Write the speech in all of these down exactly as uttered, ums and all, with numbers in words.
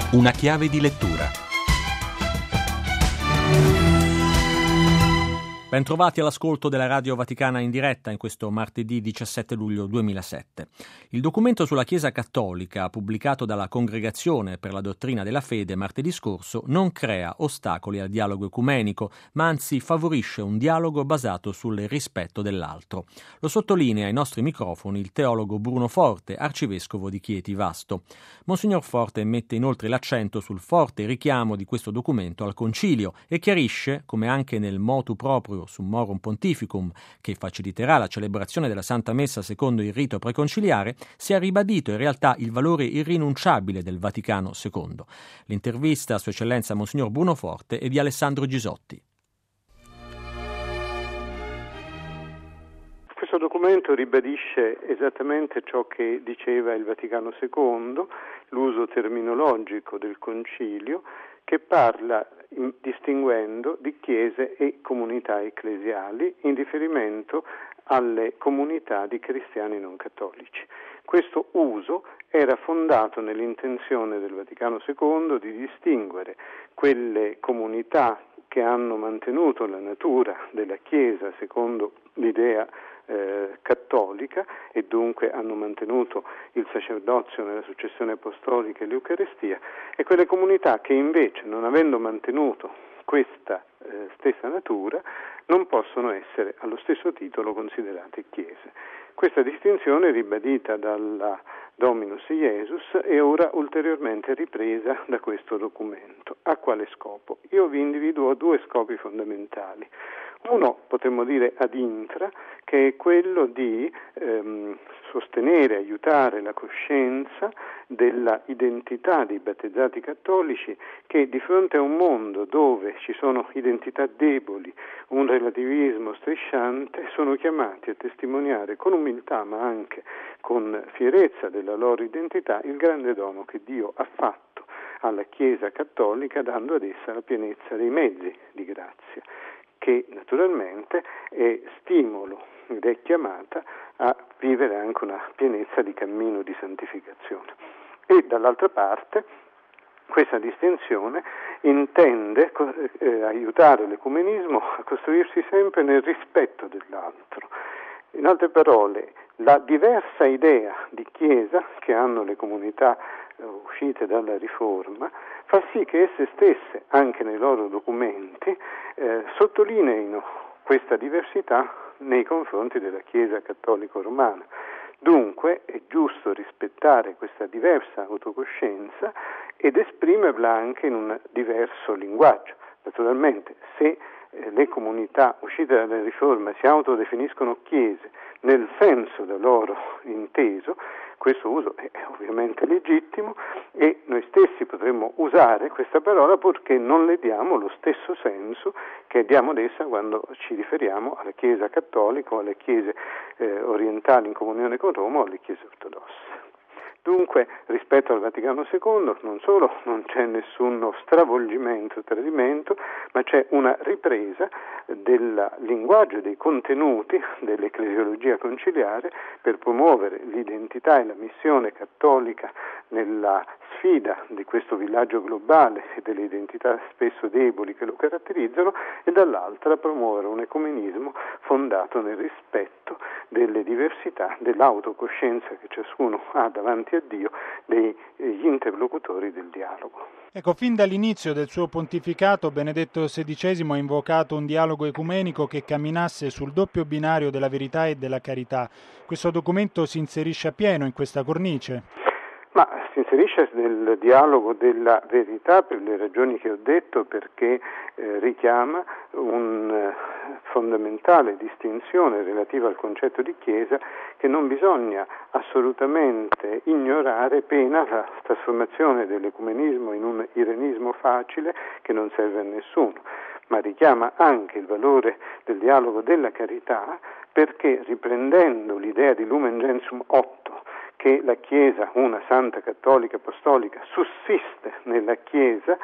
Una chiave di lettura. Bentrovati all'ascolto della Radio Vaticana in diretta in questo martedì diciassette luglio duemilasette. Il documento sulla Chiesa Cattolica, pubblicato dalla Congregazione per la Dottrina della Fede martedì scorso, non crea ostacoli al dialogo ecumenico, ma anzi favorisce un dialogo basato sul rispetto dell'altro. Lo sottolinea ai nostri microfoni il teologo Bruno Forte, arcivescovo di Chieti Vasto. Monsignor Forte mette inoltre l'accento sul forte richiamo di questo documento al Concilio e chiarisce, come anche nel motu proprio Summorum Pontificum, che faciliterà la celebrazione della Santa Messa secondo il rito preconciliare, si è ribadito in realtà il valore irrinunciabile del Vaticano secondo. L'intervista a Sua Eccellenza Monsignor Bruno Forte è di Alessandro Gisotti. Questo documento ribadisce esattamente ciò che diceva il Vaticano secondo, l'uso terminologico del Concilio, che parla in, distinguendo di chiese e comunità ecclesiali in riferimento alle comunità di cristiani non cattolici. Questo uso era fondato nell'intenzione del Vaticano secondo di distinguere quelle comunità che hanno mantenuto la natura della Chiesa secondo l'idea eh, cattolica e dunque hanno mantenuto il sacerdozio nella successione apostolica e l'Eucaristia, e quelle comunità che invece, non avendo mantenuto questa eh, stessa natura, non possono essere allo stesso titolo considerate chiese. Questa distinzione è ribadita dalla Dominus Iesus e ora ulteriormente ripresa da questo documento. A quale scopo? Io vi individuo due scopi fondamentali. Uno, potremmo dire ad intra, che è quello di ehm, sostenere, aiutare la coscienza della identità dei battezzati cattolici, che di fronte a un mondo dove ci sono identità deboli, un relativismo strisciante, sono chiamati a testimoniare con umiltà ma anche con fierezza della loro identità il grande dono che Dio ha fatto alla Chiesa cattolica, dando ad essa la pienezza dei mezzi di grazia, che naturalmente è stimolo ed è chiamata a vivere anche una pienezza di cammino di santificazione. E dall'altra parte questa distinzione intende eh, aiutare l'ecumenismo a costruirsi sempre nel rispetto dell'altro. In altre parole, la diversa idea di Chiesa che hanno le comunità eh, uscite dalla Riforma fa sì che esse stesse, anche nei loro documenti, eh, sottolineino questa diversità nei confronti della Chiesa cattolica romana. Dunque è giusto rispettare questa diversa autocoscienza ed esprimerla anche in un diverso linguaggio. Naturalmente, se eh, le comunità uscite dalla Riforma si autodefiniscono chiese nel senso da loro inteso, questo uso è ovviamente legittimo e noi stessi potremmo usare questa parola purché non le diamo lo stesso senso che diamo ad essa quando ci riferiamo alla Chiesa cattolica o alle chiese eh, orientali in comunione con Roma o alle chiese ortodosse. Dunque, rispetto al Vaticano secondo, non solo non c'è nessuno stravolgimento, tradimento, ma c'è una ripresa del linguaggio e dei contenuti dell'ecclesiologia conciliare per promuovere l'identità e la missione cattolica nella sfida di questo villaggio globale e delle identità spesso deboli che lo caratterizzano, e dall'altra promuovere un ecumenismo fondato nel rispetto delle diversità, dell'autocoscienza che ciascuno ha davanti a Dio, degli interlocutori del dialogo. Ecco, fin dall'inizio del suo pontificato Benedetto sedicesimo ha invocato un dialogo ecumenico che camminasse sul doppio binario della verità e della carità. Questo documento si inserisce appieno in questa cornice? Ma si inserisce nel dialogo della verità per le ragioni che ho detto, perché eh, richiama una fondamentale distinzione relativa al concetto di Chiesa che non bisogna assolutamente ignorare, pena la trasformazione dell'ecumenismo in un irenismo facile che non serve a nessuno, ma richiama anche il valore del dialogo della carità, perché riprendendo l'idea di Lumen Gentium otto, che la Chiesa, una santa cattolica apostolica, sussiste nella Chiesa,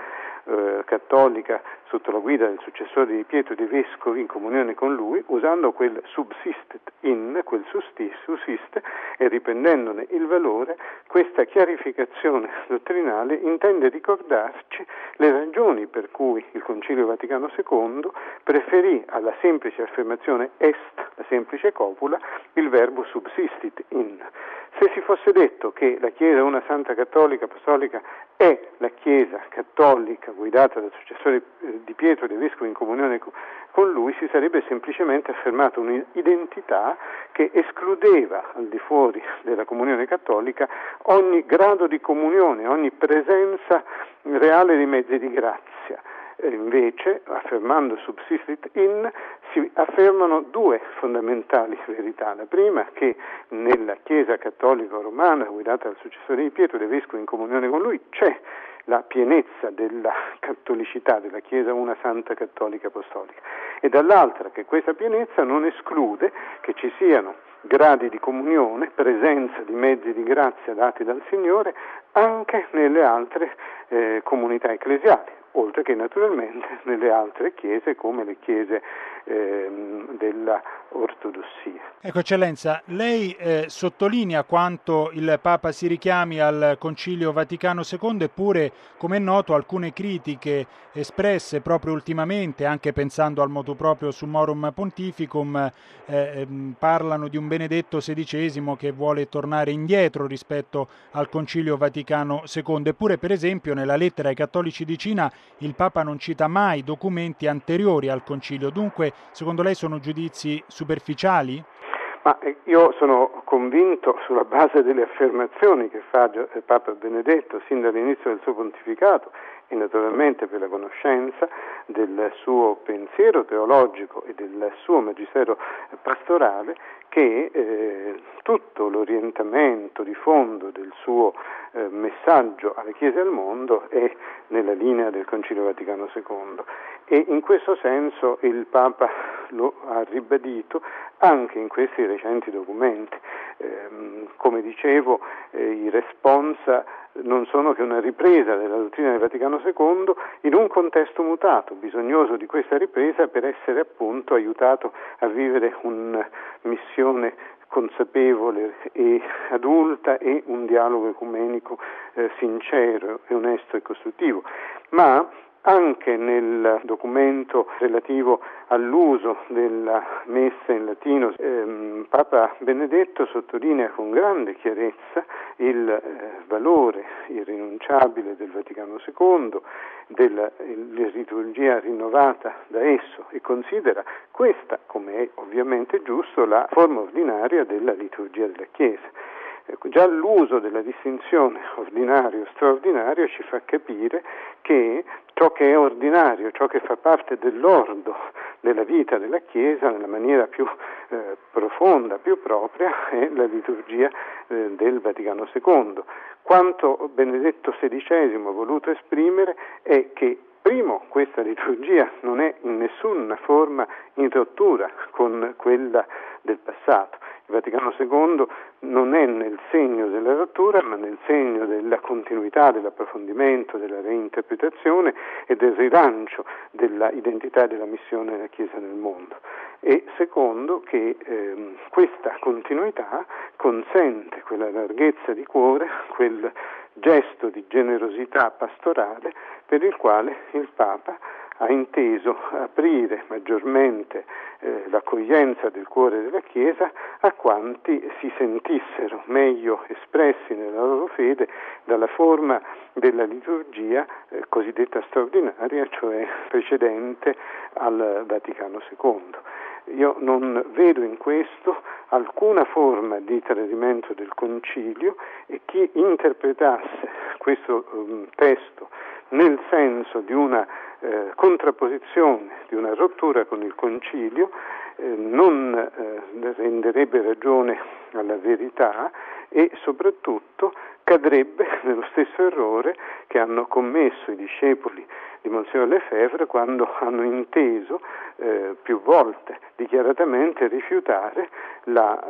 eh, cattolica sotto la guida del successore di Pietro dei Vescovi in comunione con lui, usando quel subsistet in, quel sussiste, e riprendendone il valore, questa chiarificazione dottrinale intende ricordarci le ragioni per cui il Concilio Vaticano secondo preferì alla semplice affermazione est, la semplice copula, il verbo subsistit in. Se si fosse detto che la Chiesa una santa cattolica apostolica è la Chiesa cattolica guidata dal successore di Pietro dei Vescovi in comunione con lui, si sarebbe semplicemente affermato un'identità che escludeva al di fuori della comunione cattolica ogni grado di comunione, ogni presenza reale dei mezzi di grazia. E invece, affermando subsistit in, si affermano due fondamentali verità. La prima, che nella Chiesa cattolica romana, guidata dal successore di Pietro, dei Vescovi in comunione con lui, c'è la pienezza della cattolicità della Chiesa una santa cattolica apostolica, e dall'altra che questa pienezza non esclude che ci siano gradi di comunione, presenza di mezzi di grazia dati dal Signore anche nelle altre eh, comunità ecclesiali, oltre che naturalmente nelle altre chiese come le chiese eh, della ortodossia. Ecco, Eccellenza, lei eh, sottolinea quanto il Papa si richiami al Concilio Vaticano secondo, eppure, come è noto, alcune critiche espresse proprio ultimamente, anche pensando al motu proprio Summorum Pontificum, eh, parlano di un Benedetto sedicesimo che vuole tornare indietro rispetto al Concilio Vaticano secondo. Eppure, per esempio, nella lettera ai Cattolici di Cina il Papa non cita mai documenti anteriori al Concilio. Dunque, secondo lei sono giudizi superficiali? Ma io sono convinto, sulla base delle affermazioni che fa Papa Benedetto sin dall'inizio del suo pontificato, e naturalmente per la conoscenza del suo pensiero teologico e del suo magistero pastorale, che eh, tutto l'orientamento di fondo del suo eh, messaggio alle Chiese al mondo è nella linea del Concilio Vaticano secondo, e in questo senso il Papa lo ha ribadito anche in questi recenti documenti. Eh, come dicevo, eh, i responsa non sono che una ripresa della dottrina del Vaticano secondo in un contesto mutato, bisognoso di questa ripresa per essere appunto aiutato a vivere una missione consapevole e adulta e un dialogo ecumenico eh, sincero e onesto e costruttivo. Ma anche nel documento relativo all'uso della messa in latino, ehm, Papa Benedetto sottolinea con grande chiarezza il eh, valore irrinunciabile del Vaticano secondo, della liturgia rinnovata da esso, e considera questa, come è ovviamente giusto, la forma ordinaria della liturgia della Chiesa. Già l'uso della distinzione ordinario-straordinario ci fa capire che ciò che è ordinario, ciò che fa parte dell'ordo della vita della Chiesa nella maniera più eh, profonda, più propria, è la liturgia eh, del Vaticano secondo. Quanto Benedetto sedicesimo ha voluto esprimere è che primo, questa liturgia non è in nessuna forma in rottura con quella del passato. Il Vaticano secondo non è nel segno della rottura, ma nel segno della continuità, dell'approfondimento, della reinterpretazione e del rilancio della identità e della missione della Chiesa nel mondo. E secondo, che ehm, questa continuità consente quella larghezza di cuore, quel gesto di generosità pastorale per il quale il Papa ha inteso aprire maggiormente eh, l'accoglienza del cuore della Chiesa a quanti si sentissero meglio espressi nella loro fede dalla forma della liturgia eh, cosiddetta straordinaria, cioè precedente al Vaticano secondo. Io non vedo in questo alcuna forma di tradimento del Concilio, e chi interpretasse questo um, testo nel senso di una eh, contrapposizione, di una rottura con il Concilio, eh, non eh, renderebbe ragione alla verità e soprattutto cadrebbe nello stesso errore che hanno commesso i discepoli di Monsignor Lefebvre quando hanno inteso eh, più volte dichiaratamente rifiutare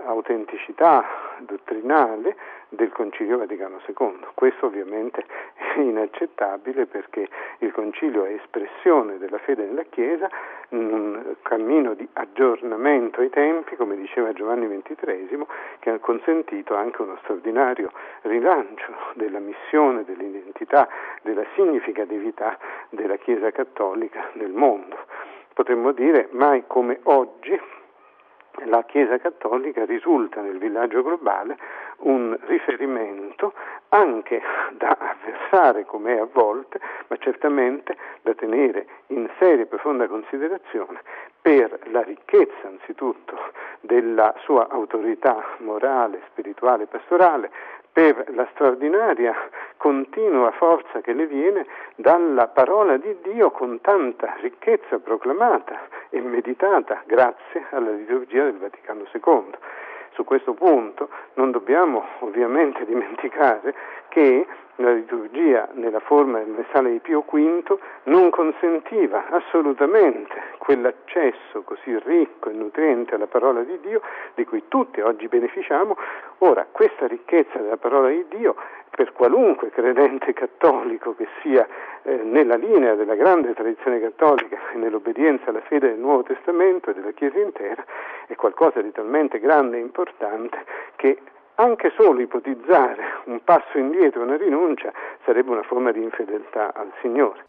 l'autenticità dottrinale del Concilio Vaticano secondo. Questo ovviamente inaccettabile, perché il Concilio è espressione della fede nella Chiesa, un cammino di aggiornamento ai tempi, come diceva Giovanni ventitreesimo, che ha consentito anche uno straordinario rilancio della missione, dell'identità, della significatività della Chiesa cattolica nel mondo. Potremmo dire mai come oggi la Chiesa cattolica risulta nel villaggio globale un riferimento anche da avversare, come è a volte, ma certamente da tenere in seria e profonda considerazione per la ricchezza anzitutto della sua autorità morale, spirituale e pastorale, per la straordinaria continua forza che le viene dalla parola di Dio con tanta ricchezza proclamata e meditata grazie alla liturgia del Vaticano secondo. Su questo punto non dobbiamo ovviamente dimenticare che la liturgia nella forma del messale di Pio quinto non consentiva assolutamente quell'accesso così ricco e nutriente alla parola di Dio di cui tutti oggi beneficiamo. Ora, questa ricchezza della parola di Dio, per qualunque credente cattolico che sia eh, nella linea della grande tradizione cattolica e nell'obbedienza alla fede del Nuovo Testamento e della Chiesa intera, è qualcosa di talmente grande e importante che anche solo ipotizzare un passo indietro, una rinuncia, sarebbe una forma di infedeltà al Signore.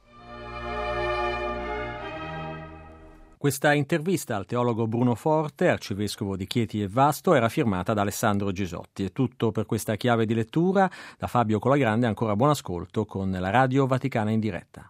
Questa intervista al teologo Bruno Forte, arcivescovo di Chieti e Vasto, era firmata da Alessandro Gisotti. È tutto per questa chiave di lettura. Da Fabio Colagrande ancora buon ascolto con la Radio Vaticana in diretta.